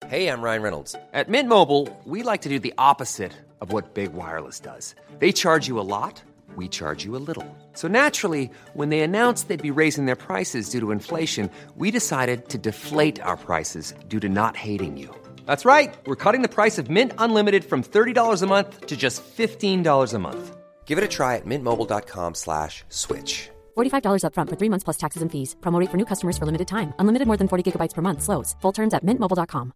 Hey, I'm Ryan Reynolds. At Mint Mobile, we like to do the opposite of what Big Wireless does. They charge you a lot, we charge you a little. So naturally, when they announced they'd be raising their prices due to inflation, we decided to deflate our prices due to not hating you. That's right. We're cutting the price of Mint Unlimited from $30 a month to just $15 a month. Give it a try at mintmobile.com/switch. $45 up front for 3 months plus taxes and fees. Promo rate for new customers for limited time. Unlimited more than 40 gigabytes per month. Slows full terms at mintmobile.com.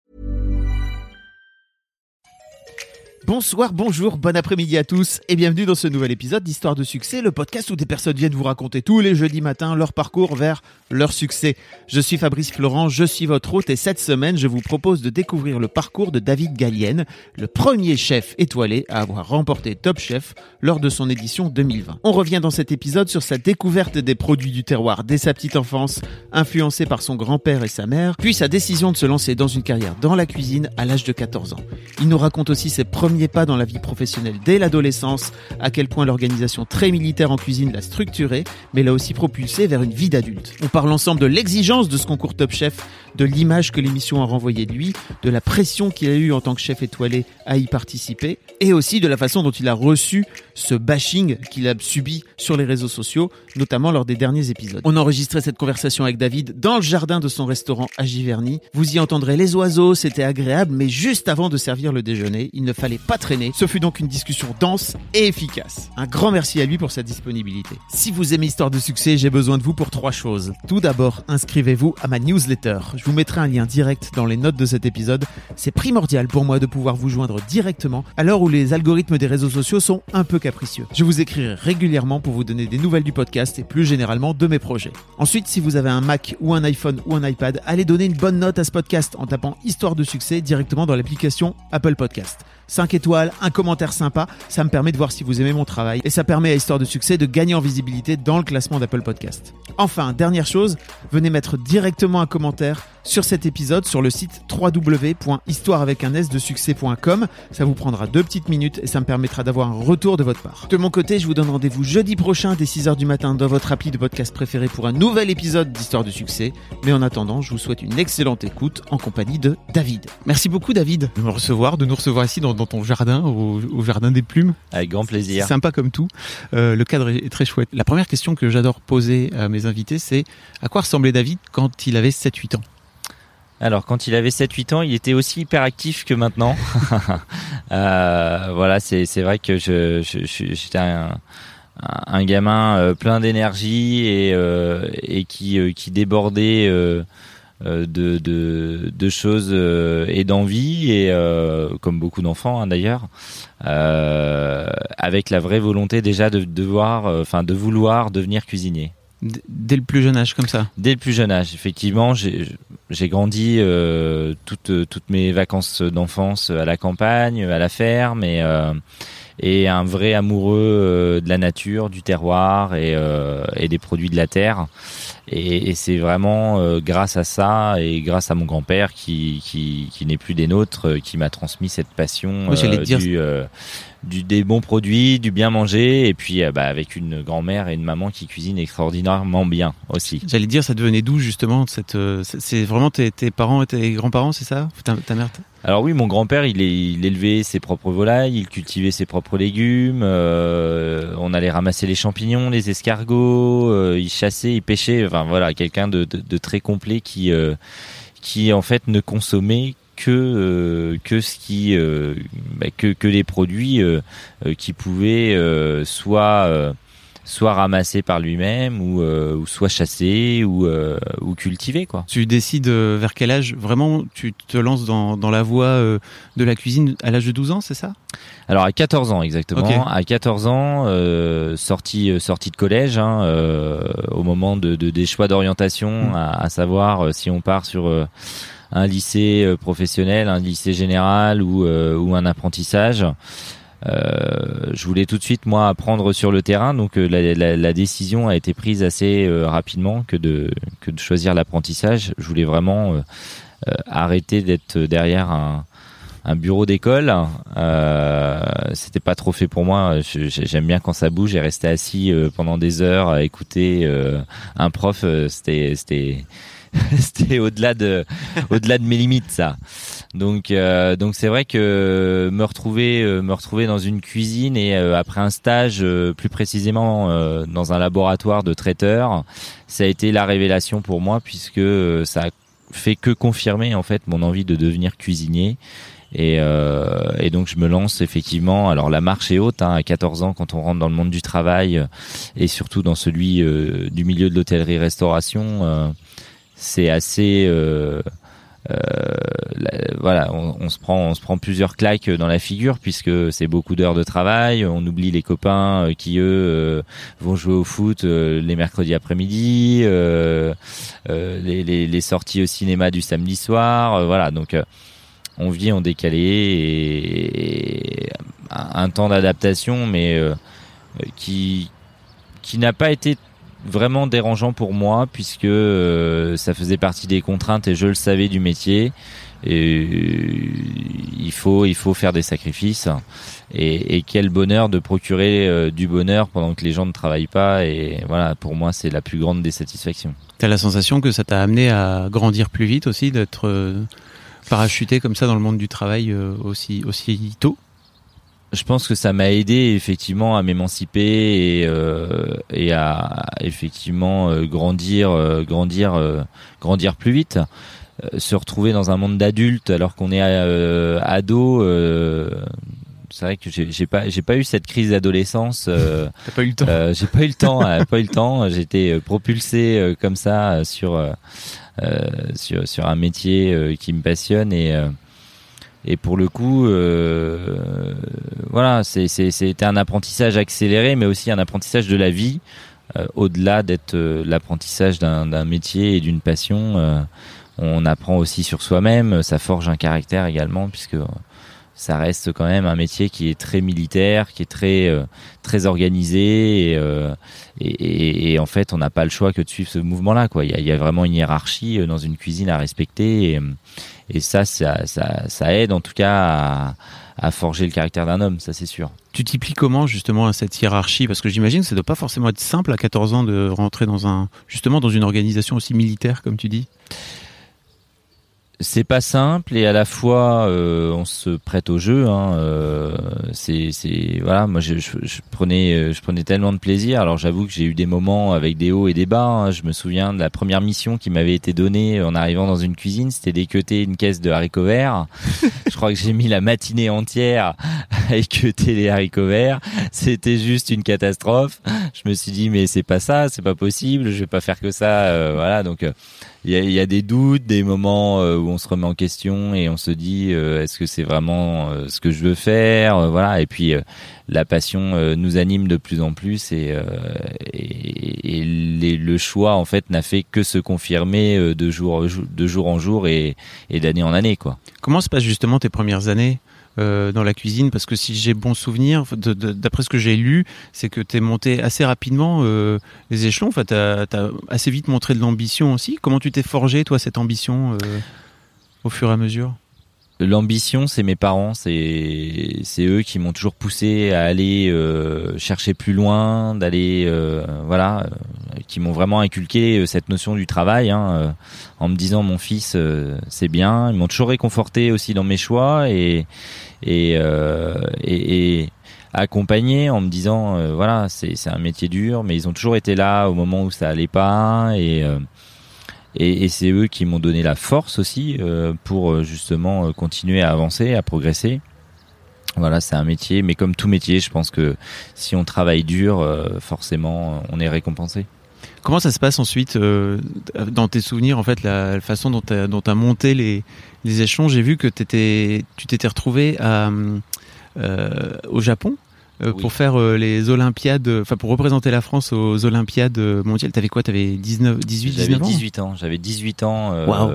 Bonsoir, bonjour, bon après-midi à tous et bienvenue dans ce nouvel épisode d'Histoire de succès, le podcast où des personnes viennent vous raconter tous les jeudis matins leur parcours vers leur succès. Je suis Fabrice Florent, je suis votre hôte et cette semaine, je vous propose de découvrir le parcours de David Gallienne, le premier chef étoilé à avoir remporté Top Chef lors de son édition 2020. On revient dans cet épisode sur sa découverte des produits du terroir dès sa petite enfance, influencé par son grand-père et sa mère, puis sa décision de se lancer dans une carrière dans la cuisine à l'âge de 14 ans. Il nous raconte aussi ses premiers pas dans la vie professionnelle dès l'adolescence, à quel point l'organisation très militaire en cuisine l'a structuré, mais l'a aussi propulsé vers une vie d'adulte. On parle ensemble de l'exigence de ce concours Top Chef, de l'image que l'émission a renvoyée de lui, de la pression qu'il a eue en tant que chef étoilé à y participer, et aussi de la façon dont il a reçu ce bashing qu'il a subi sur les réseaux sociaux, notamment lors des derniers épisodes. On a enregistré cette conversation avec David dans le jardin de son restaurant à Giverny. Vous y entendrez les oiseaux, c'était agréable, mais juste avant de servir le déjeuner, il ne fallait pas traîner. Ce fut donc une discussion dense et efficace. Un grand merci à lui pour sa disponibilité. Si vous aimez Histoire de succès, j'ai besoin de vous pour 3 choses. Tout d'abord, inscrivez-vous à ma newsletter. Je vous mettrai un lien direct dans les notes de cet épisode. C'est primordial pour moi de pouvoir vous joindre directement à l'heure où les algorithmes des réseaux sociaux sont un peu capricieux. Je vous écrirai régulièrement pour vous donner des nouvelles du podcast et plus généralement de mes projets. Ensuite, si vous avez un Mac ou un iPhone ou un iPad, allez donner une bonne note à ce podcast en tapant Histoire de succès directement dans l'application Apple Podcast. 5 étoiles, un commentaire sympa, ça me permet de voir si vous aimez mon travail et ça permet à Histoire de succès de gagner en visibilité dans le classement d'Apple Podcast. Enfin, dernière chose, venez mettre directement un commentaire sur cet épisode sur le site www.histoireavecunSdesuccès.com. Ça vous prendra 2 petites minutes et ça me permettra d'avoir un retour de votre part. De mon côté, je vous donne rendez-vous jeudi prochain dès 6h du matin dans votre appli de podcast préféré pour un nouvel épisode d'Histoire de succès. Mais en attendant, je vous souhaite une excellente écoute en compagnie de David. Merci beaucoup David de nous recevoir ici dans ton jardin, au jardin des plumes. Avec grand plaisir. C'est sympa comme tout. Le cadre est très chouette. La première question que j'adore poser à mes invités, c'est à quoi ressemblait David quand il avait 7-8 ans ? Alors, quand il avait 7-8 ans, il était aussi hyper actif que maintenant. Voilà, c'est vrai que j'étais un gamin plein d'énergie et qui débordait de choses et d'envie et comme beaucoup d'enfants d'ailleurs, avec la vraie volonté déjà de vouloir devenir cuisinier. Dès le plus jeune âge comme ça. Dès le plus jeune âge, effectivement, j'ai grandi toutes mes vacances d'enfance à la campagne, à la ferme et un vrai amoureux de la nature, du terroir et des produits de la terre. Et c'est vraiment grâce à ça et grâce à mon grand-père qui n'est plus des nôtres, qui m'a transmis cette passion des bons produits, du bien manger et puis avec une grand-mère et une maman qui cuisinent extraordinairement bien aussi. J'allais dire, ça devenait d'où justement c'est vraiment tes parents et tes grands-parents, c'est ça ? Ta mère Alors oui, mon grand-père, il élevait ses propres volailles, il cultivait ses propres légumes, on allait ramasser les champignons, les escargots, il chassait, il pêchait, enfin voilà, quelqu'un de très complet qui en fait ne consommait que ce qui que les produits qui pouvaient soit ramassés par lui-même ou soit chassés ou cultivés quoi. Tu décides vers quel âge vraiment tu te lances dans la voie de la cuisine à l'âge de 12 ans, c'est ça ? Alors à 14 ans exactement. Okay. À 14 ans, sortie de collège, au moment des choix d'orientation, à savoir si on part sur un lycée professionnel, un lycée général ou un apprentissage. Je voulais tout de suite moi apprendre sur le terrain, donc la décision a été prise assez rapidement que de choisir l'apprentissage. Je voulais vraiment arrêter d'être derrière un bureau d'école. C'était pas trop fait pour moi. J'aime bien quand ça bouge et rester assis pendant des heures à écouter un prof. C'était c'était au-delà de mes limites, ça. Donc c'est vrai que me retrouver dans une cuisine et après un stage, plus précisément dans un laboratoire de traiteur, ça a été la révélation pour moi, puisque ça a fait que confirmer en fait mon envie de devenir cuisinier. Et donc je me lance effectivement. Alors la marche est haute, à 14 ans, quand on rentre dans le monde du travail et surtout dans celui du milieu de l'hôtellerie-restauration, c'est assez voilà, on se prend plusieurs claques dans la figure, puisque c'est beaucoup d'heures de travail. On oublie les copains qui eux vont jouer au foot les mercredis après-midi, les sorties au cinéma du samedi soir, voilà. Donc on vit en décalé et un temps d'adaptation, mais qui n'a pas été vraiment dérangeant pour moi, puisque ça faisait partie des contraintes et je le savais du métier. Et il faut faire des sacrifices, et quel bonheur de procurer du bonheur pendant que les gens ne travaillent pas. Et voilà, pour moi, c'est la plus grande des satisfactions. T'as la sensation que ça t'a amené à grandir plus vite aussi, d'être parachuté comme ça dans le monde du travail aussi tôt? Je pense que ça m'a aidé effectivement à m'émanciper et à effectivement grandir plus vite. Se retrouver dans un monde d'adultes alors qu'on est ado, c'est vrai que j'ai pas eu cette crise d'adolescence. T'as pas eu le temps. J'ai pas eu le temps. J'ai été propulsé comme ça sur un métier qui me passionne, et pour le coup, voilà, c'était un apprentissage accéléré, mais aussi un apprentissage de la vie, au-delà d'être l'apprentissage d'un métier et d'une passion. On apprend aussi sur soi-même, ça forge un caractère également, puisque ça reste quand même un métier qui est très militaire, qui est très organisé, et en fait on n'a pas le choix que de suivre ce mouvement-là, quoi. Il y a vraiment une hiérarchie dans une cuisine à respecter, et ça aide en tout cas à forger le caractère d'un homme, ça c'est sûr. Tu t'y plies comment justement à cette hiérarchie? Parce que j'imagine que ça doit pas forcément être simple à 14 ans de rentrer dans une organisation aussi militaire comme tu dis. C'est pas simple, et à la fois on se prête au jeu, voilà, moi je prenais tellement de plaisir. Alors j'avoue que j'ai eu des moments avec des hauts et des bas, Je me souviens de la première mission qui m'avait été donnée en arrivant dans une cuisine, c'était d'équeuter une caisse de haricots verts. Je crois que j'ai mis la matinée entière à équeuter les haricots verts. C'était juste une catastrophe. Je me suis dit mais c'est pas possible, je vais pas faire que ça, voilà. Donc il y a des doutes, des moments où on se remet en question et on se dit est-ce que c'est vraiment ce que je veux faire, voilà. Et puis la passion nous anime de plus en plus, et le choix en fait n'a fait que se confirmer de jour en jour et d'année en année, quoi. Comment se passent justement tes premières années dans la cuisine? Parce que si j'ai bon souvenir, d'après ce que j'ai lu, c'est que t'es monté assez rapidement les échelons. Enfin, t'as assez vite montré de l'ambition aussi. Comment tu t'es forgé, toi, cette ambition au fur et à mesure? L'ambition, c'est mes parents, c'est eux qui m'ont toujours poussé à aller chercher plus loin, d'aller qui m'ont vraiment inculqué cette notion du travail, en me disant mon fils, c'est bien. Ils m'ont toujours réconforté aussi dans mes choix et accompagné en me disant voilà, c'est un métier dur, mais ils ont toujours été là au moment où ça allait pas, et c'est eux qui m'ont donné la force aussi pour justement continuer à avancer, à progresser. Voilà, c'est un métier, mais comme tout métier, je pense que si on travaille dur, forcément, on est récompensé. Comment ça se passe ensuite dans tes souvenirs, en fait, la façon dont t'as monté les échelons? J'ai vu que tu t'étais retrouvé au Japon. Oui. Pour faire les Olympiades, enfin pour représenter la France aux Olympiades mondiales. T'avais quoi? T'avais 18 ans? J'avais 18 ans wow.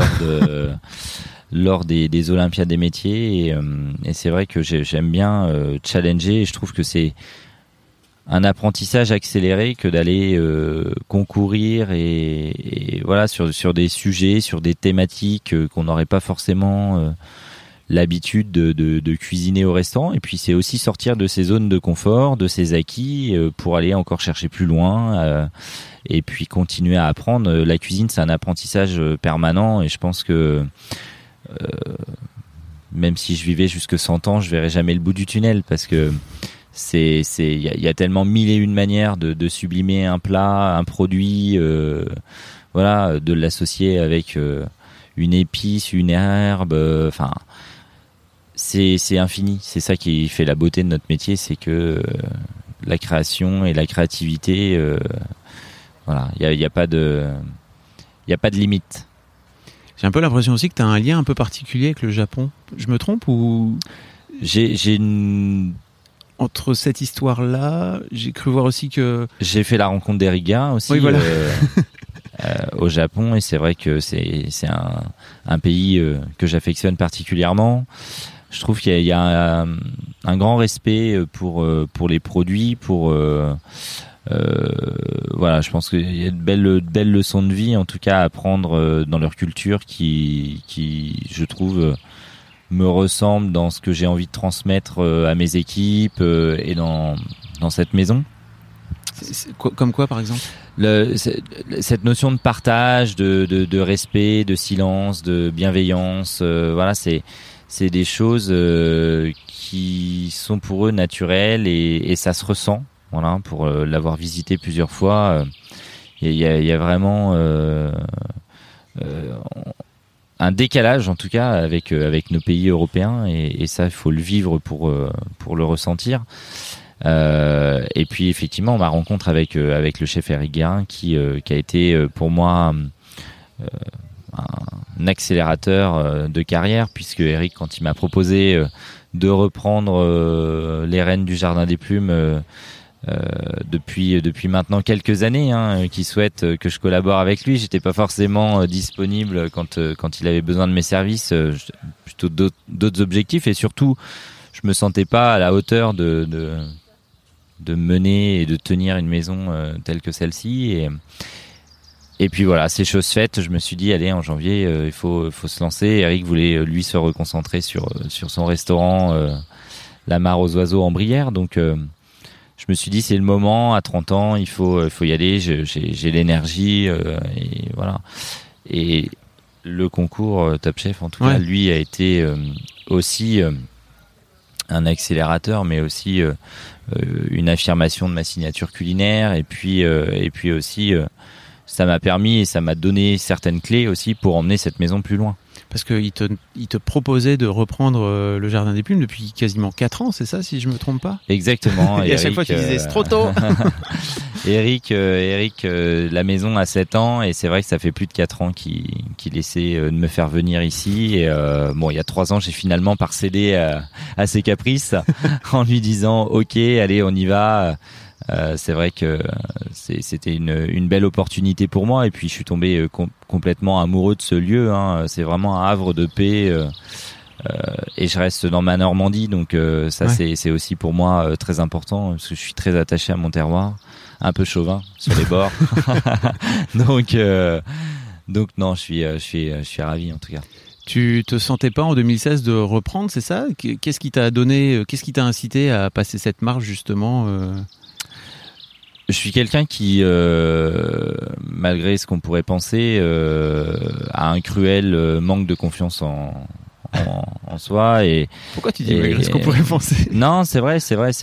lors des Olympiades des métiers, et c'est vrai que j'aime bien challenger, et je trouve que c'est un apprentissage accéléré que d'aller concourir et voilà sur des sujets, sur des thématiques qu'on n'aurait pas forcément l'habitude de cuisiner au restaurant. Et puis c'est aussi sortir de ses zones de confort, de ses acquis, pour aller encore chercher plus loin, et puis continuer à apprendre. La cuisine, c'est un apprentissage permanent, et je pense que même si je vivais jusque 100 ans, je verrais jamais le bout du tunnel, parce que il y a tellement mille et une manières de sublimer un plat, un produit, voilà, de l'associer avec une épice, une herbe, enfin c'est infini. C'est ça qui fait la beauté de notre métier, c'est que la création et la créativité, voilà, il y a pas de limite. J'ai un peu l'impression aussi que tu as un lien un peu particulier avec le Japon. Je me trompe ou entre cette histoire-là, j'ai cru voir aussi que j'ai fait la rencontre d'Eric Guérin aussi, oui, voilà. Au Japon, et c'est vrai que c'est un pays que j'affectionne particulièrement. Je trouve qu'il y a un grand respect pour les produits, voilà, je pense qu'il y a de belles leçons de vie, en tout cas, à apprendre dans leur culture qui je trouve me ressemble dans ce que j'ai envie de transmettre à mes équipes et dans cette maison. Comme quoi, par exemple? Cette notion de partage, de respect, de silence, de bienveillance, voilà, c'est des choses qui sont pour eux naturelles, et ça se ressent. Voilà, pour l'avoir visité plusieurs fois, il y a vraiment un décalage, en tout cas, avec nos pays européens, et ça, il faut le vivre pour le ressentir. Et puis effectivement, ma rencontre avec le chef Eric Guérin, qui a été pour moi un accélérateur de carrière, puisque Eric, quand il m'a proposé de reprendre les rênes du Jardin des Plumes, depuis maintenant quelques années, qui souhaite que je collabore avec lui, j'étais pas forcément disponible quand il avait besoin de mes services, plutôt d'autres objectifs, et surtout je me sentais pas à la hauteur de mener et de tenir une maison telle que celle-ci, et puis voilà, c'est chose faite. Je me suis dit, allez, en janvier, il faut se lancer. Eric voulait lui se reconcentrer sur son restaurant La Mare aux Oiseaux en Brière, donc je me suis dit, c'est le moment. À 30 ans, il faut y aller. J'ai l'énergie, et voilà. Et le concours Top Chef, en tout cas, lui, a été aussi un accélérateur, mais aussi une affirmation de ma signature culinaire. Et puis aussi, ça m'a permis et ça m'a donné certaines clés aussi pour emmener cette maison plus loin. Parce qu'il te proposait de reprendre le Jardin des Plumes depuis quasiment 4 ans, c'est ça, si je me trompe pas? Exactement. Et Eric, à chaque fois, tu disais, c'est trop tôt. Eric, la maison a 7 ans, et c'est vrai que ça fait plus de 4 ans qu'il essaie de me faire venir ici. Et bon, il y a 3 ans, j'ai finalement pas cédé à ses caprices en lui disant, OK, allez, on y va. C'est vrai que c'était une belle opportunité pour moi, et puis je suis tombé complètement amoureux de ce lieu, c'est vraiment un havre de paix, et je reste dans ma Normandie, donc ça c'est aussi pour moi très important, parce que je suis très attaché à mon terroir, un peu chauvin sur les bords. donc non, je suis ravi, en tout cas. Tu te sentais pas en 2016 de reprendre, c'est ça? Qu'est-ce qui t'a donné, qu'est-ce qui t'a incité à passer cette marche, justement? Je suis quelqu'un qui, malgré ce qu'on pourrait penser, a un cruel manque de confiance en soi. Et pourquoi tu dis malgré ce qu'on pourrait penser? Non, c'est vrai.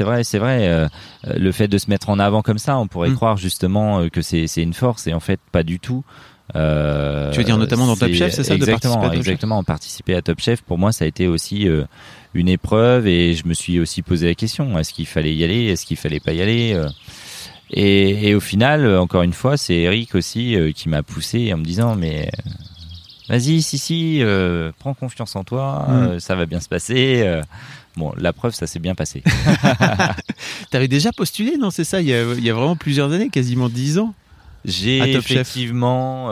Le fait de se mettre en avant comme ça, on pourrait croire justement que c'est une force, et en fait pas du tout. Tu veux dire notamment dans Top Chef, c'est ça? Exactement. Participer à Top Chef, pour moi, ça a été aussi une épreuve, et je me suis aussi posé la question, est-ce qu'il fallait y aller, est-ce qu'il fallait pas y aller? Et au final, encore une fois, c'est Eric aussi qui m'a poussé en me disant, mais vas-y, prends confiance en toi, ça va bien se passer. Bon, la preuve, ça s'est bien passé. T'avais déjà postulé, non? C'est ça, il y a vraiment plusieurs années, quasiment 10 ans. J'ai effectivement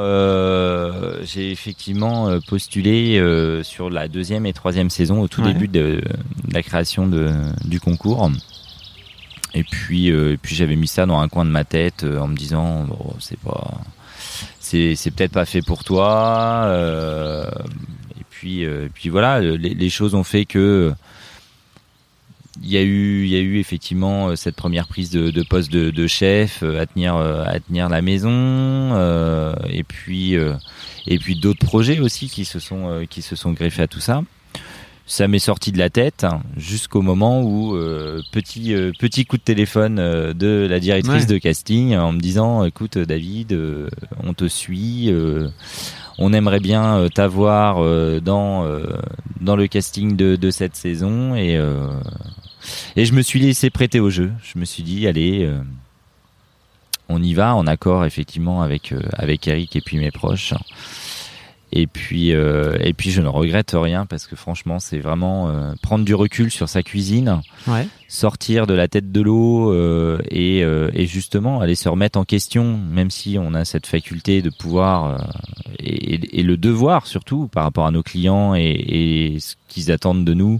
postulé sur la 2e et 3e saison, au tout début de la création du concours. Et puis j'avais mis ça dans un coin de ma tête en me disant, c'est peut-être pas fait pour toi. Et puis voilà, les choses ont fait que il y a eu effectivement cette première prise de poste de chef à tenir la maison, et puis d'autres projets aussi qui se sont greffés à tout ça. Ça m'est sorti de la tête jusqu'au moment où petit coup de téléphone de la directrice de casting en me disant écoute David, on te suit, on aimerait bien t'avoir dans le casting de cette saison, et je me suis laissé prêter au jeu. Je me suis dit allez, on y va, en accord effectivement avec Eric et puis mes proches. Et puis je ne regrette rien, parce que franchement c'est vraiment prendre du recul sur sa cuisine, sortir de la tête de l'eau, et justement aller se remettre en question, même si on a cette faculté de pouvoir et le devoir surtout par rapport à nos clients et ce qu'ils attendent de nous,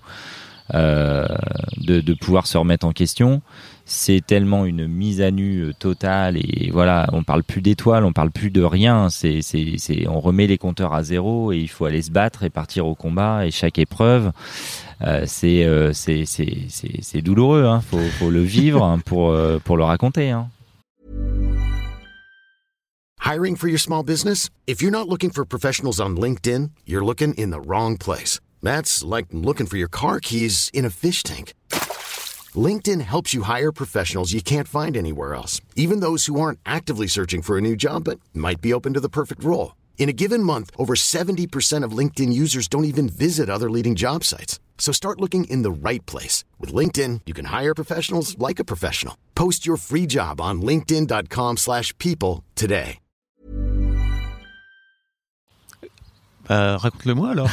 de pouvoir se remettre en question. C'est tellement une mise à nu totale, et voilà, on parle plus d'étoiles, on parle plus de rien, on remet les compteurs à zéro, et il faut aller se battre et partir au combat, et chaque épreuve c'est douloureux, hein. Faut le vivre, hein, pour le raconter, hein. Hiring for your small business? If you're not looking for professionals on LinkedIn, you're looking in the wrong place. That's like looking for your car keys in a fish tank. LinkedIn helps you hire professionals you can't find anywhere else, even those who aren't actively searching for a new job but might be open to the perfect role. In a given month, over 70% of LinkedIn users don't even visit other leading job sites. So start looking in the right place. With LinkedIn, you can hire professionals like a professional. Post your free job on linkedin.com/people today. Raconte-le-moi alors.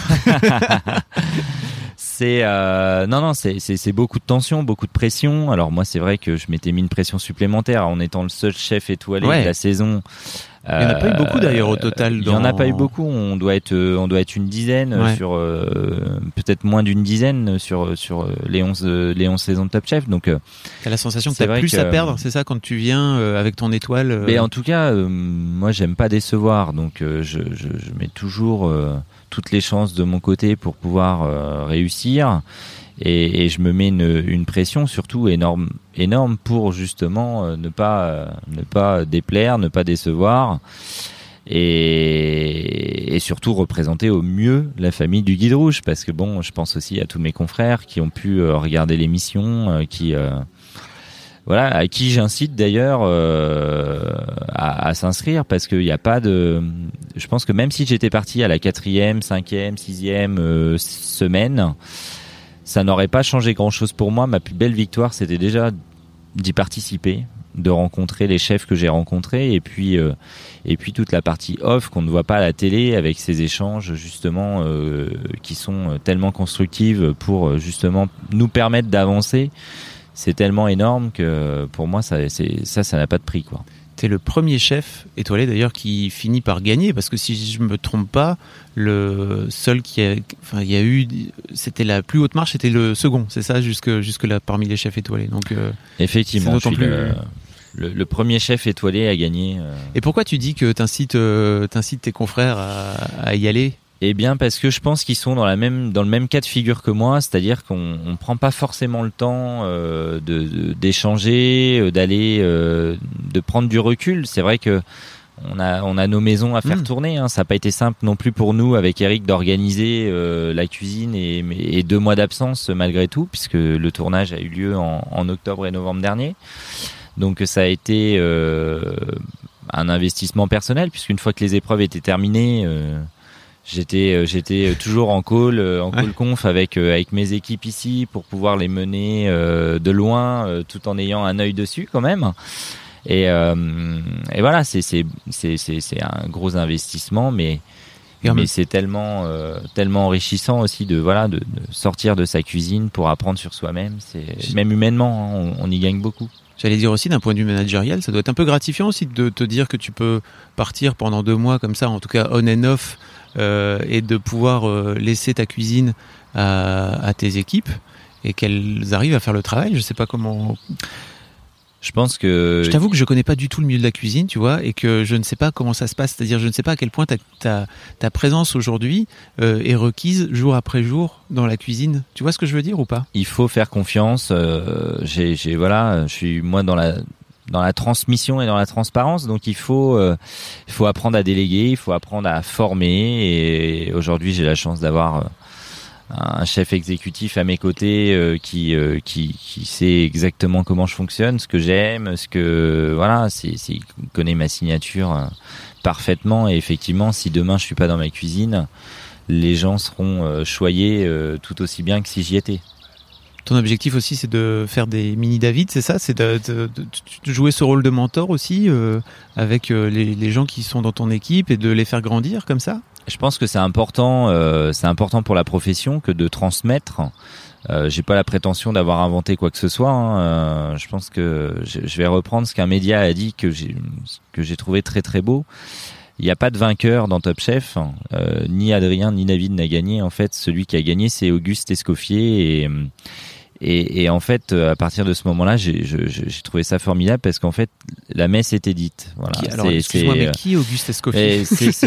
C'est beaucoup de tension, beaucoup de pression. Alors moi, c'est vrai que je m'étais mis une pression supplémentaire en étant le seul chef étoilé de la saison. Il n'y en a pas eu beaucoup d'ailleurs au total. Il n'y en a pas eu beaucoup. On doit être une dizaine sur peut-être moins d'une dizaine sur les 11 saisons de Top Chef. Donc t'as la sensation que t'as plus à perdre, c'est ça, quand tu viens avec ton étoile. Mais en tout cas, moi j'aime pas décevoir, donc je mets toujours toutes les chances de mon côté pour pouvoir réussir. Et je me mets une pression surtout énorme pour justement ne pas déplaire, ne pas décevoir, et surtout représenter au mieux la famille du Guide Rouge, parce que bon, je pense aussi à tous mes confrères qui ont pu regarder l'émission, à qui j'incite d'ailleurs à s'inscrire, parce qu'il n'y a pas de... Je pense que même si j'étais parti à la 4e, 5e, 6e semaine, ça n'aurait pas changé grand-chose pour moi. Ma plus belle victoire, c'était déjà d'y participer, de rencontrer les chefs que j'ai rencontrés, et puis toute la partie off qu'on ne voit pas à la télé, avec ces échanges justement qui sont tellement constructives pour justement nous permettre d'avancer. C'est tellement énorme que pour moi ça n'a pas de prix, quoi. C'est le premier chef étoilé d'ailleurs qui finit par gagner, parce que si je me trompe pas, le seul c'était la plus haute marche, c'était le second, c'est ça, jusque là parmi les chefs étoilés. Donc effectivement, je suis le premier chef étoilé à gagner. Et pourquoi tu dis que t'incites tes confrères à y aller ? Eh bien, parce que je pense qu'ils sont dans le même cas de figure que moi, c'est-à-dire qu'on prend pas forcément le temps d'échanger, d'aller, de prendre du recul. C'est vrai que on a nos maisons à faire tourner, hein. Ça n'a pas été simple non plus pour nous avec Eric d'organiser la cuisine et 2 mois d'absence malgré tout, puisque le tournage a eu lieu en octobre et novembre dernier. Donc ça a été un investissement personnel, puisqu'une fois que les épreuves étaient terminées, j'étais toujours en call conf avec mes équipes ici pour pouvoir les mener de loin, tout en ayant un œil dessus quand même. Et voilà, c'est un gros investissement, mais c'est tellement enrichissant aussi de sortir de sa cuisine pour apprendre sur soi-même. C'est même humainement, hein, on y gagne beaucoup. J'allais dire aussi, d'un point de vue managérial, ça doit être un peu gratifiant aussi de te dire que tu peux partir pendant 2 mois comme ça, en tout cas on and off, et de pouvoir laisser ta cuisine à tes équipes et qu'elles arrivent à faire le travail. Je sais pas comment. Je pense que... Je t'avoue que je connais pas du tout le milieu de la cuisine, tu vois, et que je ne sais pas comment ça se passe. C'est-à-dire, je ne sais pas à quel point ta présence aujourd'hui est requise jour après jour dans la cuisine. Tu vois ce que je veux dire ou pas ? Il faut faire confiance. Je suis moi dans la transmission et dans la transparence, donc il faut apprendre à déléguer, il faut apprendre à former. Et aujourd'hui, j'ai la chance d'avoir un chef exécutif à mes côtés qui sait exactement comment je fonctionne, ce que j'aime, il connaît ma signature parfaitement. Et effectivement, si demain je suis pas dans ma cuisine, les gens seront choyés tout aussi bien que si j'y étais. Ton objectif aussi, c'est de faire des mini-David, c'est ça ? C'est de jouer ce rôle de mentor aussi avec les gens qui sont dans ton équipe et de les faire grandir comme ça ? Je pense que c'est important pour la profession que de transmettre. J'ai pas la prétention d'avoir inventé quoi que ce soit. Je pense que je vais reprendre ce qu'un média a dit que j'ai trouvé très très beau. Il n'y a pas de vainqueur dans Top Chef. Ni Adrien ni David n'a gagné. En fait, celui qui a gagné, c'est Auguste Escoffier. Et en fait, à partir de ce moment-là, j'ai trouvé ça formidable parce qu'en fait, la messe était dite. Voilà. Excuse-moi, mais qui Auguste Escoffier ?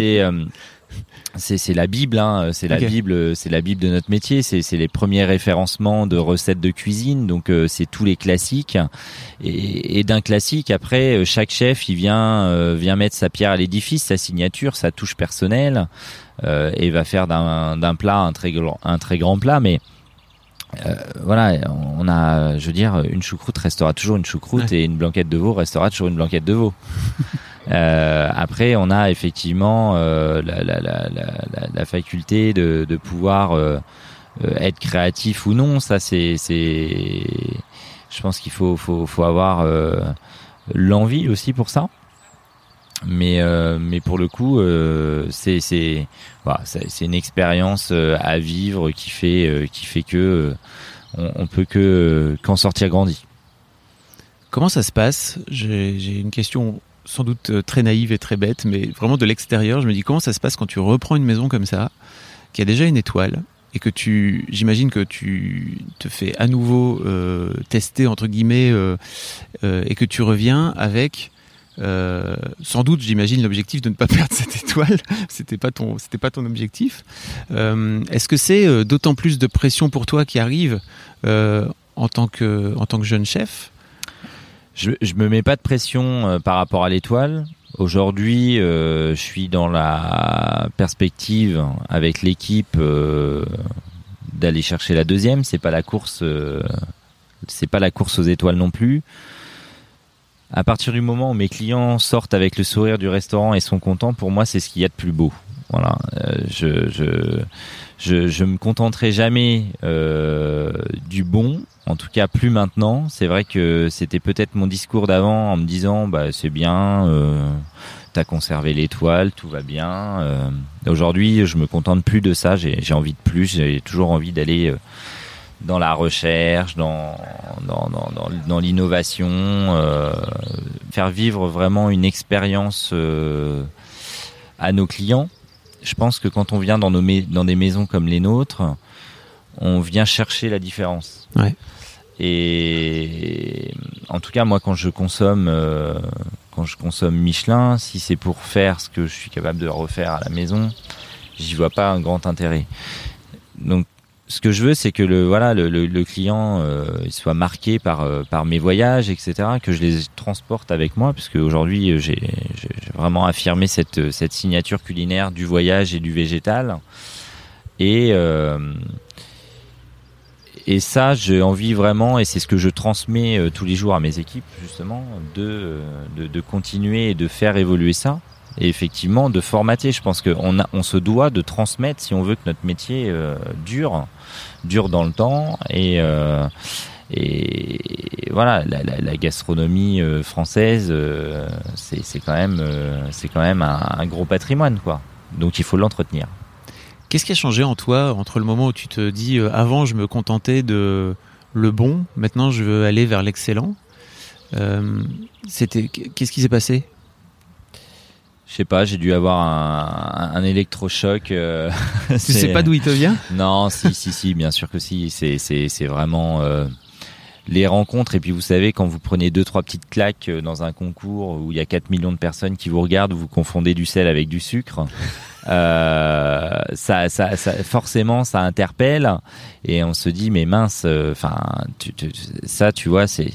C'est la Bible, hein. C'est la Bible, c'est la Bible de notre métier. C'est les premiers référencements de recettes de cuisine. Donc c'est tous les classiques. Et d'un classique, après, chaque chef, il vient mettre sa pierre à l'édifice, sa signature, sa touche personnelle, et va faire d'un plat un très grand plat. Mais voilà, on a, je veux dire, une choucroute restera toujours une choucroute, et une blanquette de veau restera toujours une blanquette de veau. Après, on a effectivement la faculté de pouvoir être créatif ou non. Ça, c'est. Je pense qu'il faut avoir l'envie aussi pour ça. Mais pour le coup, c'est une expérience à vivre qui fait que on peut qu'en sortir grandi. Comment ça se passe ? J'ai une question sans doute très naïve et très bête, mais vraiment de l'extérieur, je me dis comment ça se passe quand tu reprends une maison comme ça, qui a déjà une étoile, et que j'imagine que tu te fais à nouveau tester entre guillemets, et que tu reviens avec sans doute, j'imagine, l'objectif de ne pas perdre cette étoile. C'était pas ton objectif. Est-ce que c'est d'autant plus de pression pour toi qui arrive en tant que jeune chef ? Je me mets pas de pression par rapport à l'étoile. Aujourd'hui, je suis dans la perspective avec l'équipe d'aller chercher la deuxième. C'est pas la course aux étoiles non plus. À partir du moment où mes clients sortent avec le sourire du restaurant et sont contents, pour moi, c'est ce qu'il y a de plus beau. Voilà, je me contenterai jamais du bon. En tout cas, plus maintenant. C'est vrai que c'était peut-être mon discours d'avant en me disant, c'est bien, t'as conservé l'étoile, tout va bien. Aujourd'hui, je me contente plus de ça. J'ai envie de plus. J'ai toujours envie d'aller dans la recherche, dans l'innovation, faire vivre vraiment une expérience à nos clients. Je pense que quand on vient dans des maisons comme les nôtres, on vient chercher la différence. Ouais. Et en tout cas, moi, quand je consomme Michelin, si c'est pour faire ce que je suis capable de refaire à la maison, j'y vois pas un grand intérêt. Donc, ce que je veux, c'est que le client il soit marqué par mes voyages, etc., que je les transporte avec moi, puisque aujourd'hui j'ai vraiment affirmé cette signature culinaire du voyage et du végétal. Et ça, j'ai envie vraiment, et c'est ce que je transmets tous les jours à mes équipes, justement, de continuer et de faire évoluer ça. Et effectivement, de formater. Je pense qu'on se doit de transmettre si on veut que notre métier dure dans le temps. Et voilà, la gastronomie française, c'est quand même un gros patrimoine, quoi. Donc il faut l'entretenir. Qu'est-ce qui a changé en toi entre le moment où tu te dis avant je me contentais de le bon, maintenant je veux aller vers l'excellent. Qu'est-ce qui s'est passé? Je sais pas, j'ai dû avoir un électrochoc. Tu sais pas d'où il te vient? Non, si, bien sûr que si. C'est vraiment les rencontres, et puis vous savez, quand vous prenez 2-3 petites claques dans un concours où il y a 4 millions de personnes qui vous regardent, où vous confondez du sel avec du sucre, ça forcément ça interpelle, et on se dit mais mince, ça tu vois, c'est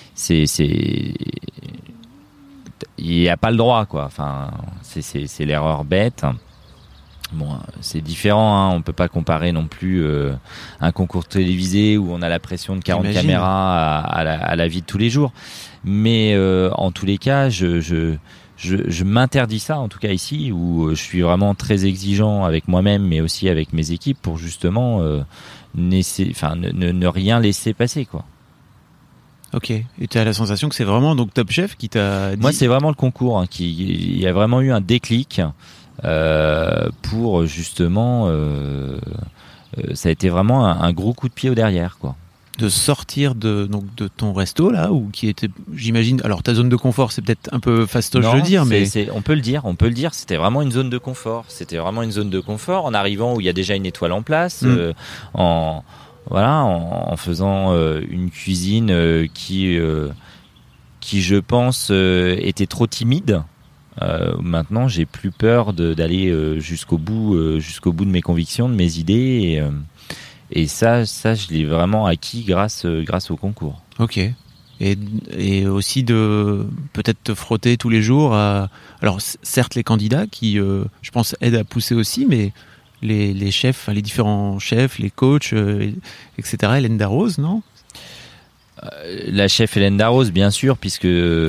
il n'y a pas le droit, quoi. Enfin, c'est l'erreur bête. Bon, c'est différent, hein. On peut pas comparer non plus un concours télévisé où on a la pression de 40 caméras à la vie de tous les jours. Mais en tous les cas, je m'interdis ça, en tout cas ici, où je suis vraiment très exigeant avec moi-même, mais aussi avec mes équipes, pour justement ne rien laisser passer, quoi. Ok. Et tu as la sensation que c'est vraiment donc Top Chef qui t'a dit... Moi, c'est vraiment le concours, hein, il y a vraiment eu un déclic pour justement... ça a été vraiment un gros coup de pied au derrière, quoi. De sortir de ton resto là, ou qui était, j'imagine, alors ta zone de confort, c'est peut-être un peu fastoche de le dire, mais on peut le dire, c'était vraiment une zone de confort. C'était vraiment une zone de confort en arrivant où il y a déjà une étoile en place, en faisant une cuisine qui je pense était trop timide. Maintenant, j'ai plus peur d'aller jusqu'au bout de mes convictions, de mes idées, et ça je l'ai vraiment acquis grâce au concours. Ok. Et aussi de peut-être te frotter tous les jours à, alors certes les candidats qui je pense aident à pousser aussi, mais les chefs, les différents chefs, les coachs, etc. Hélène Darroze, non? La chef Hélène Darroze, bien sûr, puisque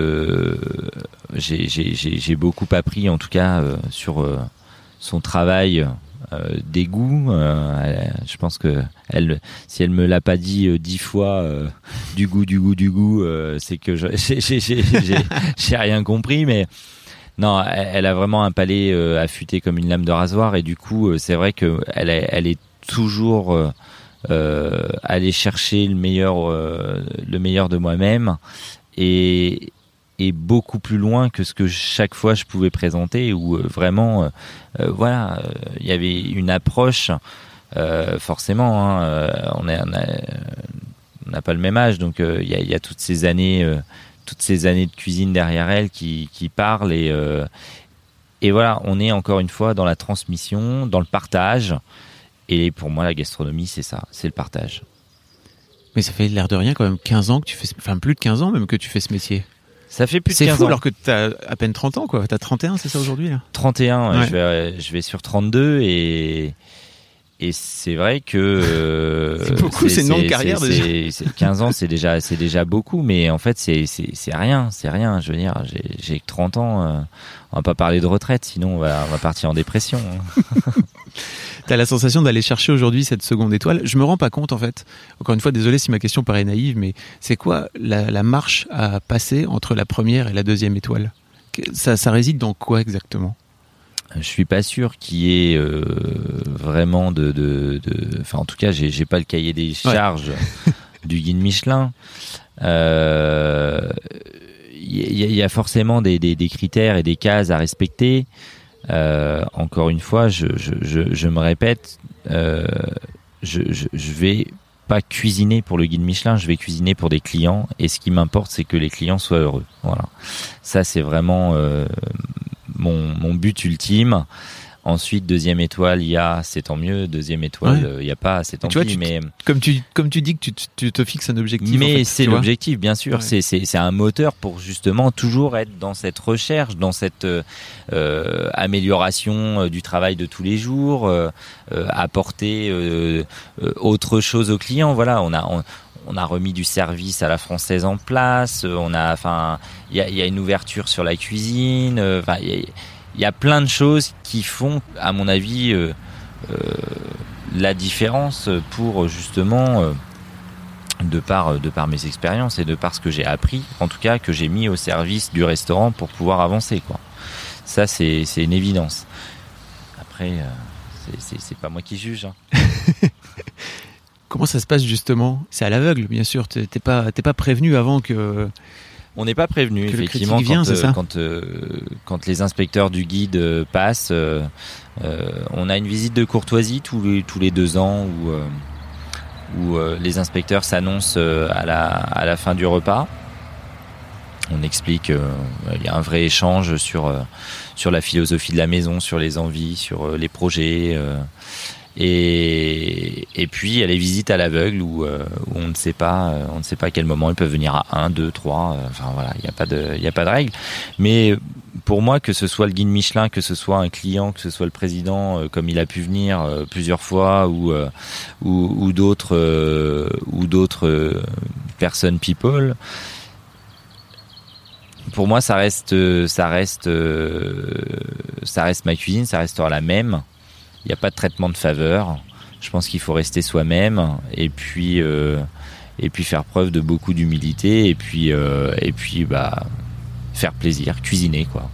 j'ai beaucoup appris, en tout cas sur son travail d'égout. Je pense que si elle me l'a pas dit 10 fois, du goût, c'est que j'ai rien compris, mais non, elle a vraiment un palais affûté comme une lame de rasoir, et du coup, c'est vrai que elle est toujours aller chercher le meilleur de moi-même, et beaucoup plus loin que ce que chaque fois je pouvais présenter, où vraiment il y avait une approche, forcément, hein, on n'a pas le même âge, donc il y a toutes ces années de cuisine derrière elle qui parlent, et voilà, on est encore une fois dans la transmission, dans le partage. Et pour moi, la gastronomie, c'est ça, c'est le partage. Mais ça fait l'air de rien quand même 15 ans que tu fais, enfin plus de 15 ans même que tu fais ce métier. Ça fait plus de 15 ans. C'est fou alors que t'as à peine 30 ans, quoi. T'as 31, c'est ça aujourd'hui, là? 31, ouais. Je vais sur 32, et c'est vrai que c'est beaucoup, c'est une longue carrière déjà. 15 ans, c'est déjà beaucoup, mais en fait c'est rien. Je veux dire, j'ai que 30 ans. On va pas parler de retraite, sinon on va partir en dépression. T'as la sensation d'aller chercher aujourd'hui cette seconde étoile. Je me rends pas compte, en fait. Encore une fois, désolé si ma question paraît naïve, mais c'est quoi la marche à passer entre la première et la deuxième étoile? Ça réside dans quoi exactement? Je suis pas sûr qu'il y ait vraiment enfin, en tout cas, j'ai pas le cahier des charges du guide Michelin. Il y a forcément des critères et des cases à respecter. Encore une fois, je me répète, je vais pas cuisiner pour le guide Michelin, je vais cuisiner pour des clients, et ce qui m'importe, c'est que les clients soient heureux. Voilà, ça c'est vraiment mon but ultime. Ensuite, deuxième étoile, il y a, c'est tant mieux. Deuxième étoile, il y a pas, c'est tant pis. Mais comme tu dis que tu te fixes un objectif. Mais en fait, c'est l'objectif, bien sûr. Ouais. C'est un moteur pour justement toujours être dans cette recherche, dans cette amélioration du travail de tous les jours, apporter autre chose aux clients. Voilà, on a remis du service à la française en place. Il y a une ouverture sur la cuisine. Il y a plein de choses qui font, à mon avis, la différence pour justement, de par mes expériences et de par ce que j'ai appris, en tout cas que j'ai mis au service du restaurant pour pouvoir avancer, quoi. Ça, c'est une évidence. Après, c'est pas moi qui juge, hein. Comment ça se passe justement? C'est à l'aveugle, bien sûr. T'es pas prévenu avant que... On n'est pas prévenu, effectivement, quand les inspecteurs du guide passent. On a une visite de courtoisie tous les 2 ans où les inspecteurs s'annoncent à la fin du repas. On explique, il y a un vrai échange sur la philosophie de la maison, sur les envies, sur les projets. Et puis il y a les visites à l'aveugle où on ne sait pas à quel moment ils peuvent venir à 1, 2, 3. Enfin voilà, il y a pas de règle. Mais pour moi, que ce soit le guide Michelin, que ce soit un client, que ce soit le président, comme il a pu venir plusieurs fois, ou d'autres personnes people. Pour moi, ça reste ma cuisine, ça restera la même. Il n'y a pas de traitement de faveur. Je pense qu'il faut rester soi-même et puis faire preuve de beaucoup d'humilité et puis faire plaisir, cuisiner quoi.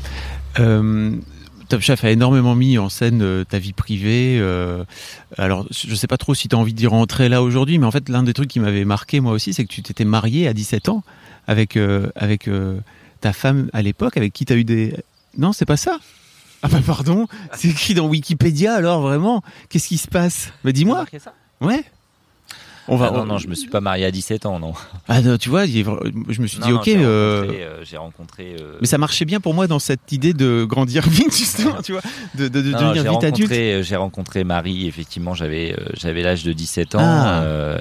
Top Chef a énormément mis en scène ta vie privée. Alors, je sais pas trop si tu as envie d'y rentrer là aujourd'hui, mais en fait, l'un des trucs qui m'avait marqué moi aussi, c'est que tu t'étais marié à 17 ans avec ta femme à l'époque, avec qui tu as eu des... Non, c'est pas ça? Ah bah pardon, c'est écrit dans Wikipédia alors vraiment. Qu'est-ce qui se passe? Bah dis-moi. Ça Ouais. Non, je me suis pas marié à 17 ans, non. Ah non, tu vois, je me suis dit ok. J'ai rencontré. Mais ça marchait bien pour moi dans cette idée de grandir vite justement, tu vois, de devenir vite adulte. J'ai rencontré Marie, effectivement, j'avais l'âge de 17 ans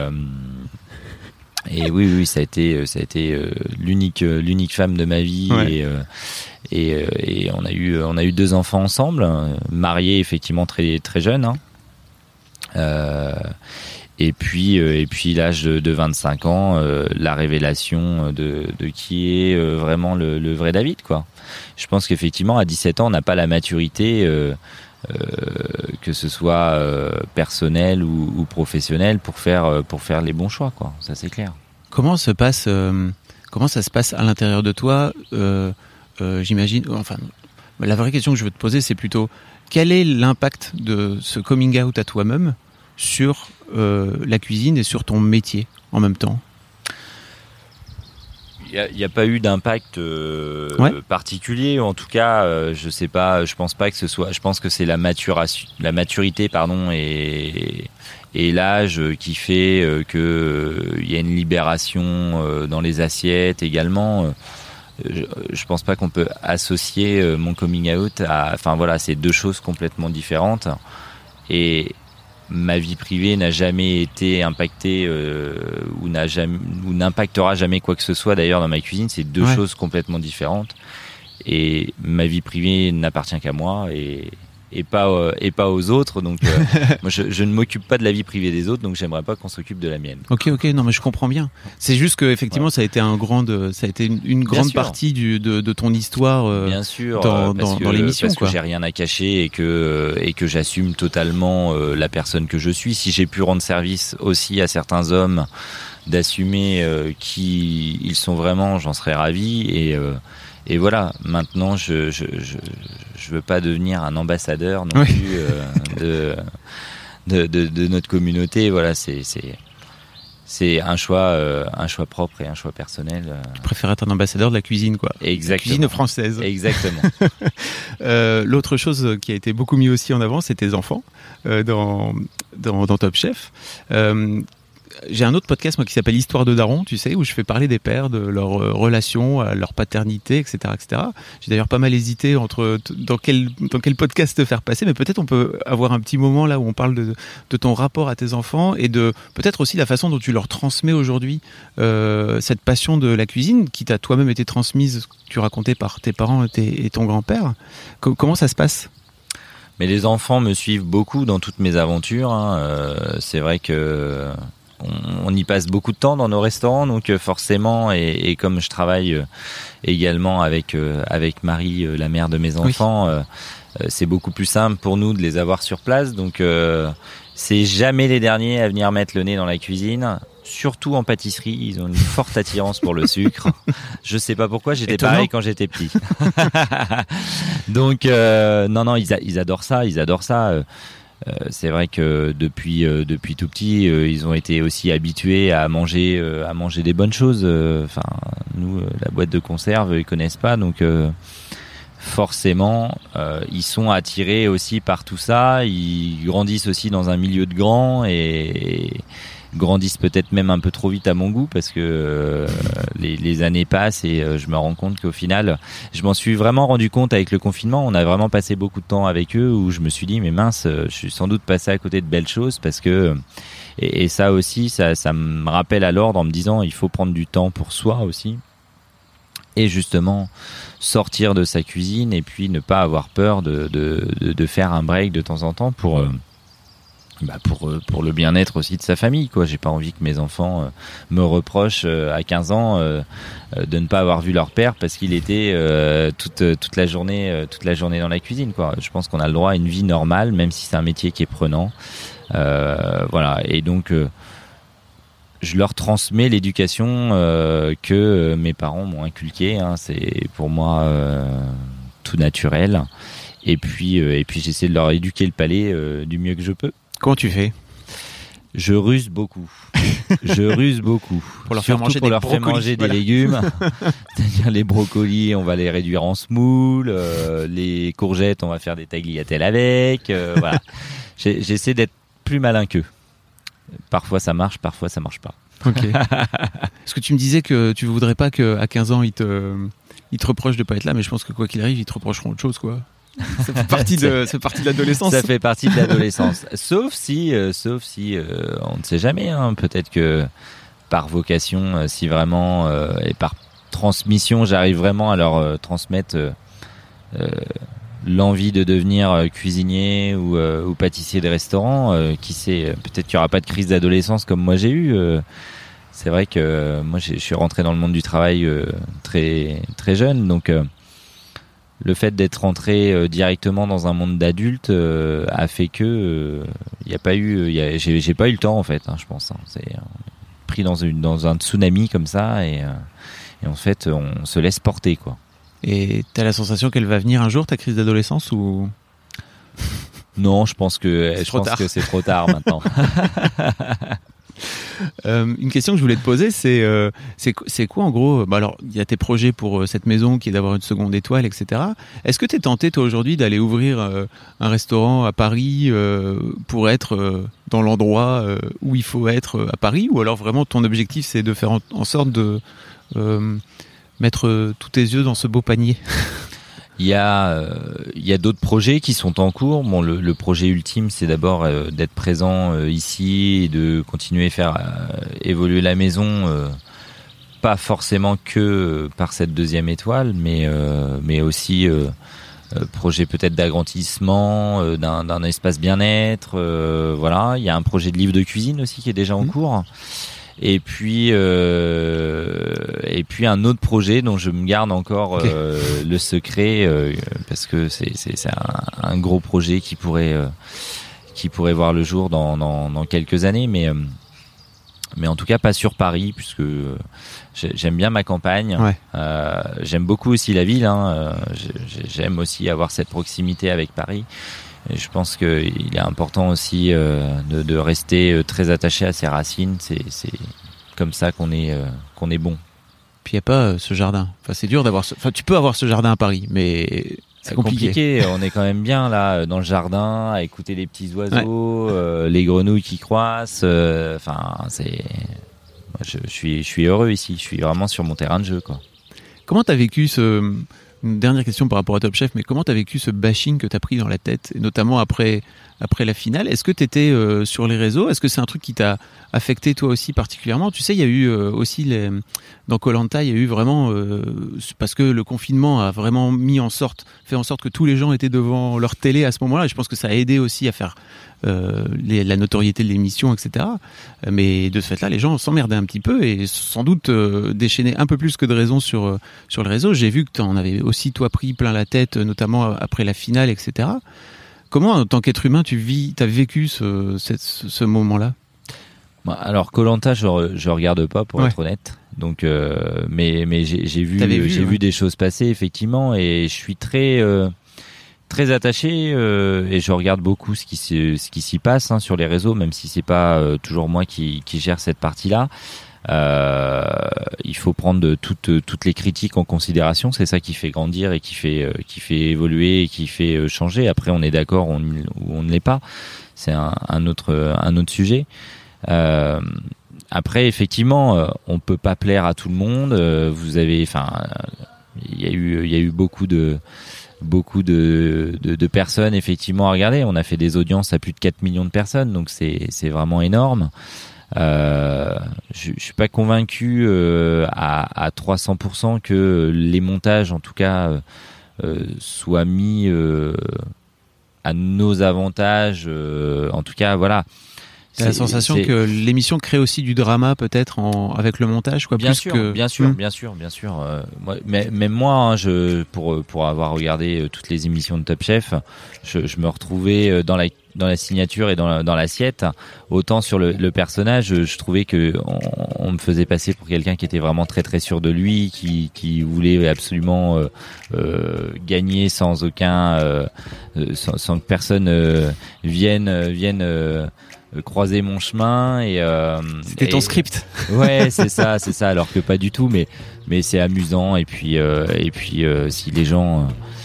et oui, ça a été l'unique femme de ma vie. Ouais. Et on a eu 2 enfants ensemble, mariés effectivement très très jeunes. Et puis l'âge de 25 ans, la révélation de qui est vraiment le vrai David quoi. Je pense qu'effectivement à 17 ans on n'a pas la maturité que ce soit personnel ou professionnel pour faire les bons choix quoi. Ça c'est clair. Comment ça se passe à l'intérieur de toi? J'imagine. Enfin, la vraie question que je veux te poser, c'est plutôt quel est l'impact de ce coming out à toi-même sur la cuisine et sur ton métier en même temps? Il n'y a pas eu d'impact particulier. En tout cas, je sais pas. Je pense pas que ce soit. Je pense que c'est la maturité, pardon, et l'âge qui fait que il y a une libération dans les assiettes également. Je pense pas qu'on peut associer mon coming out à. Enfin voilà, c'est 2 choses complètement différentes. Et ma vie privée n'a jamais été impactée ou n'impactera jamais quoi que ce soit d'ailleurs dans ma cuisine. C'est 2 choses complètement différentes. Et ma vie privée n'appartient qu'à moi et pas aux autres. Donc moi je ne m'occupe pas de la vie privée des autres, donc j'aimerais pas qu'on s'occupe de la mienne. Ok, non mais je comprends bien. C'est juste que effectivement ça a été une grande partie de ton histoire. Bien sûr, dans l'émission parce quoi. Que j'ai rien à cacher et que j'assume totalement la personne que je suis. Si j'ai pu rendre service aussi à certains hommes d'assumer qui ils sont vraiment, j'en serais ravi et voilà, maintenant je veux pas devenir un ambassadeur non plus de notre communauté. Voilà, c'est un choix propre et un choix personnel. Tu préfères être un ambassadeur de la cuisine quoi. Exactement. La cuisine française. Exactement. L'autre chose qui a été beaucoup mis aussi en avant, c'est tes enfants dans Top Chef. J'ai un autre podcast moi qui s'appelle Histoire de Daron, tu sais, où je fais parler des pères, de leur relation, à leur paternité, etc., etc. J'ai d'ailleurs pas mal hésité entre dans quel podcast te faire passer, mais peut-être on peut avoir un petit moment là où on parle de ton rapport à tes enfants et de peut-être aussi la façon dont tu leur transmets aujourd'hui cette passion de la cuisine qui t'a toi-même été transmise, tu racontais par tes parents et ton grand-père. Comment ça se passe ? Mais les enfants me suivent beaucoup dans toutes mes aventures. C'est vrai que on y passe beaucoup de temps dans nos restaurants, donc forcément, et comme je travaille également avec Marie, la mère de mes enfants, c'est beaucoup plus simple pour nous de les avoir sur place. Donc c'est jamais les derniers à venir mettre le nez dans la cuisine. Surtout en pâtisserie, ils ont une forte attirance pour le sucre. Je sais pas pourquoi, j'étais pareil quand j'étais petit. Donc non, ils adorent ça, c'est vrai que depuis tout petit, ils ont été aussi habitués à manger des bonnes choses. Enfin, nous, la boîte de conserve, ils connaissent pas, donc forcément, ils sont attirés aussi par tout ça. Ils grandissent aussi dans un milieu de grands et grandissent peut-être même un peu trop vite à mon goût parce que les années passent et je me rends compte qu'au final, je m'en suis vraiment rendu compte avec le confinement. On a vraiment passé beaucoup de temps avec eux où je me suis dit mais mince, je suis sans doute passé à côté de belles choses parce que et ça aussi, ça me rappelle à l'ordre en me disant il faut prendre du temps pour soi aussi et justement sortir de sa cuisine et puis ne pas avoir peur de faire un break de temps en temps pour le bien-être aussi de sa famille, quoi. J'ai pas envie que mes enfants me reprochent à 15 ans de ne pas avoir vu leur père parce qu'il était toute la journée dans la cuisine, quoi. Je pense qu'on a le droit à une vie normale, même si c'est un métier qui est prenant. Voilà. Et donc je leur transmets l'éducation que mes parents m'ont inculquée. Hein. C'est pour moi tout naturel. Et puis j'essaie de leur éduquer le palais du mieux que je peux. Comment tu fais ? Je ruse beaucoup. Pour leur faire manger des légumes. C'est-à-dire les brocolis, on va les réduire en semoule. Les courgettes, on va faire des tagliatelles avec. Voilà. J'essaie d'être plus malin qu'eux. Parfois ça marche, parfois ça marche pas. Ok. Parce que tu me disais que tu voudrais pas qu'à 15 ans ils te reprochent de pas être là, mais je pense que quoi qu'il arrive, ils te reprocheront autre chose, quoi. Ça fait partie de l'adolescence. Ça fait partie de l'adolescence. Sauf si on ne sait jamais, hein. Peut-être que par vocation, si vraiment et par transmission, j'arrive vraiment à leur transmettre l'envie de devenir cuisinier ou pâtissier de restaurant. Qui sait, peut-être qu'il n'y aura pas de crise d'adolescence comme moi j'ai eu. C'est vrai que moi je suis rentré dans le monde du travail très très jeune, donc le fait d'être rentré directement dans un monde d'adultes a fait que j'ai pas eu le temps en fait, hein, je pense. Hein. C'est pris dans un tsunami comme ça et en fait on se laisse porter, quoi. Et t'as la sensation qu'elle va venir un jour, ta crise d'adolescence, ou non, je pense que c'est trop tard maintenant. Une question que je voulais te poser, c'est quoi en gros, alors il y a tes projets pour cette maison qui est d'avoir une seconde étoile, etc. Est-ce que t'es tenté toi aujourd'hui d'aller ouvrir un restaurant à Paris pour être dans l'endroit où il faut être à Paris, ou alors vraiment ton objectif c'est de faire en sorte de mettre tous tes yeux dans ce beau panier? Il y a d'autres projets qui sont en cours. Bon, le projet ultime, c'est d'abord d'être présent ici et de continuer à faire évoluer la maison, pas forcément que par cette deuxième étoile, mais aussi projet peut-être d'agrandissement d'un espace bien-être. Voilà, il y a un projet de livre de cuisine aussi qui est déjà en cours. Et puis un autre projet dont je me garde encore le secret parce que c'est un gros projet qui pourrait voir le jour dans quelques années, mais en tout cas pas sur Paris, puisque j'aime bien ma campagne. Ouais. J'aime beaucoup aussi la ville, hein. J'aime aussi avoir cette proximité avec Paris. Et je pense qu'il est important aussi de rester très attaché à ses racines. C'est comme ça qu'on est bon. Puis il n'y a pas ce jardin. Enfin, c'est dur d'avoir. Enfin, tu peux avoir ce jardin à Paris, mais c'est compliqué. On est quand même bien là dans le jardin à écouter les petits oiseaux, les grenouilles qui croissent. Je suis heureux ici. Je suis vraiment sur mon terrain de jeu, quoi. Comment t'as vécu Une dernière question par rapport à Top Chef, mais comment t'as vécu ce bashing que t'as pris dans la tête, et notamment après la finale? Est-ce que t'étais sur les réseaux? Est-ce que c'est un truc qui t'a affecté toi aussi particulièrement? Tu sais, il y a eu aussi dans Koh-Lanta, il y a eu vraiment parce que le confinement a vraiment fait en sorte que tous les gens étaient devant leur télé à ce moment-là, et je pense que ça a aidé aussi à faire la notoriété de l'émission, etc. Mais de ce fait-là, les gens s'emmerdaient un petit peu et sans doute déchaînaient un peu plus que de raison sur le réseau. J'ai vu que t'en avais aussi toi pris plein la tête, notamment après la finale, etc. Comment, en tant qu'être humain, t'as vécu ce moment-là? Alors Koh-Lanta, je regarde pas, pour être honnête. Donc, mais j'ai vu des choses passer effectivement, et je suis très attaché et je regarde beaucoup ce qui s'y passe, hein, sur les réseaux, même si c'est pas toujours moi qui gère cette partie-là. Il faut prendre toutes les critiques en considération. C'est ça qui fait grandir et qui fait évoluer et qui fait changer. Après, on est d'accord ou on ne l'est pas. C'est un autre sujet. Après, effectivement, on peut pas plaire à tout le monde. Il y a eu beaucoup de personnes effectivement à regarder. On a fait des audiences à plus de 4 millions de personnes, donc c'est vraiment énorme. Je suis pas convaincu à 300% que les montages, en tout cas, soient mis à nos avantages. En tout cas, voilà. T'as la sensation que l'émission crée aussi du drama peut-être avec le montage, quoi. Bien sûr. Même moi, pour avoir regardé toutes les émissions de Top Chef, je me retrouvais dans la signature et dans l'assiette. Autant sur le personnage, je trouvais que on me faisait passer pour quelqu'un qui était vraiment très très sûr de lui, qui voulait absolument gagner sans que personne vienne croiser mon chemin c'était ton script. Ouais, c'est ça, alors que pas du tout, mais c'est amusant et puis si les gens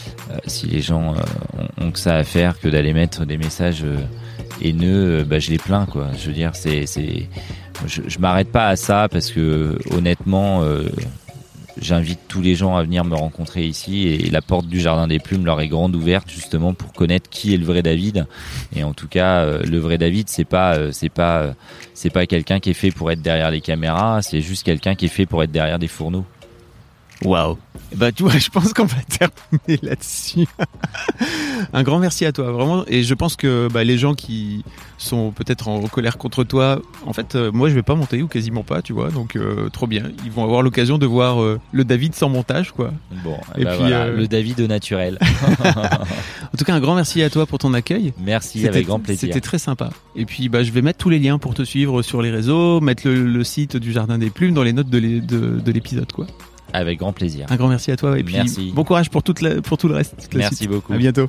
ont que ça à faire que d'aller mettre des messages haineux, je les plains, quoi. Je veux dire, je m'arrête pas à ça parce que honnêtement, j'invite tous les gens à venir me rencontrer ici et la porte du Jardin des Plumes leur est grande ouverte justement pour connaître qui est le vrai David. Et en tout cas, le vrai David, c'est pas quelqu'un qui est fait pour être derrière les caméras, c'est juste quelqu'un qui est fait pour être derrière des fourneaux. Waouh. Tu vois, je pense qu'on va terminer là-dessus. Un grand merci à toi, vraiment. Et je pense que les gens qui sont peut-être en colère contre toi, en fait, moi, je vais pas monter ou quasiment pas, tu vois. Donc, trop bien. Ils vont avoir l'occasion de voir le David sans montage, quoi. Bon, et puis voilà, le David au naturel. En tout cas, un grand merci à toi pour ton accueil. Merci, avec grand plaisir. C'était très sympa. Et puis, je vais mettre tous les liens pour te suivre sur les réseaux, mettre le site du Jardin des Plumes dans les notes de l'épisode, quoi. Avec grand plaisir. Un grand merci à toi et puis merci. Bon courage pour tout le reste. Merci beaucoup. À bientôt.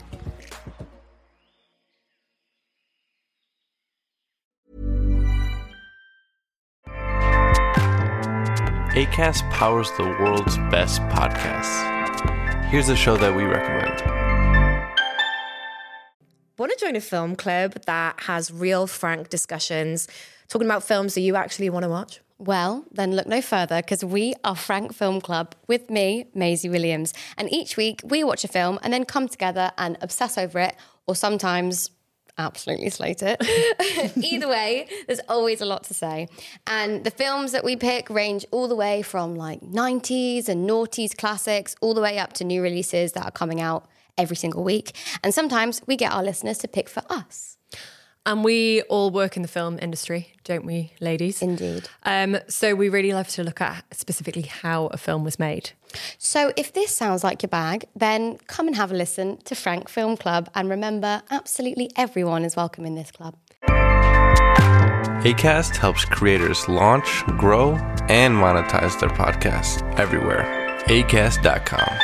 Acast powers the world's best podcasts. Here's a show that we recommend. Want to join a film club that has real, frank discussions, talking about films that you actually want to watch? Well, then look no further because we are Frank Film Club with me, Maisie Williams. And each week we watch a film and then come together and obsess over it, or sometimes absolutely slate it. Either way, there's always a lot to say. And the films that we pick range all the way from like 90s and noughties classics all the way up to new releases that are coming out every single week. And sometimes we get our listeners to pick for us. And we all work in the film industry, don't we, ladies? Indeed. So we really love to look at specifically how a film was made. So if this sounds like your bag, then come and have a listen to Frank Film Club. And remember, absolutely everyone is welcome in this club. Acast helps creators launch, grow, and monetize their podcasts everywhere. Acast.com.